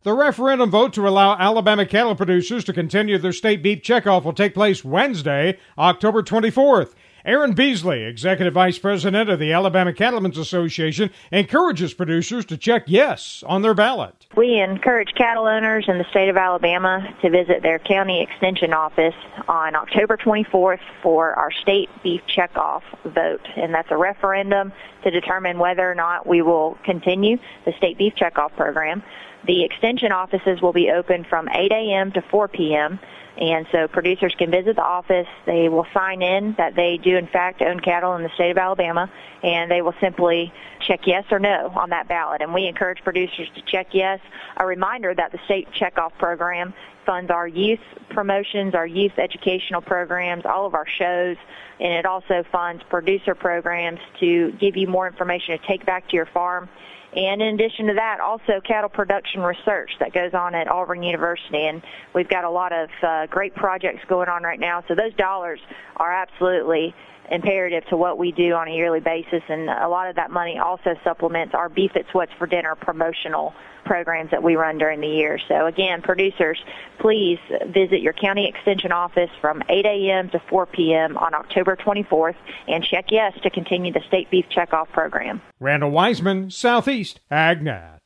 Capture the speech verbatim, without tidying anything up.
The referendum vote to allow Alabama cattle producers to continue their state beef checkoff will take place Wednesday, October twenty-fourth. Aaron Beasley, Executive Vice President of the Alabama Cattlemen's Association, encourages producers to check yes on their ballot. We encourage cattle owners in the state of Alabama to visit their county extension office on October twenty-fourth for our state beef checkoff vote, and that's a referendum to determine whether or not we will continue the state beef checkoff program. The extension offices will be open from eight a.m. to four p.m., and so producers can visit the office. They will sign in that they do, in fact, own cattle in the state of Alabama, and they will simply check yes or no on that ballot. And we encourage producers to check yes. A reminder that the state checkoff program funds our youth promotions, our youth educational programs, all of our shows, and it also funds producer programs to give you more information to take back to your farm. And in addition to that, also cattle production research that goes on at Auburn University. And we've got a lot of uh, great projects going on right now. So those dollars are absolutely imperative to what we do on a yearly basis. And a lot of that money also supplements our Beef It's What's for Dinner promotional programs that we run during the year. So again, producers, please visit your county extension office from eight a.m. to four p.m. on October twenty-fourth and check yes to continue the state beef checkoff program. Randall Wiseman, Southeast AgNet.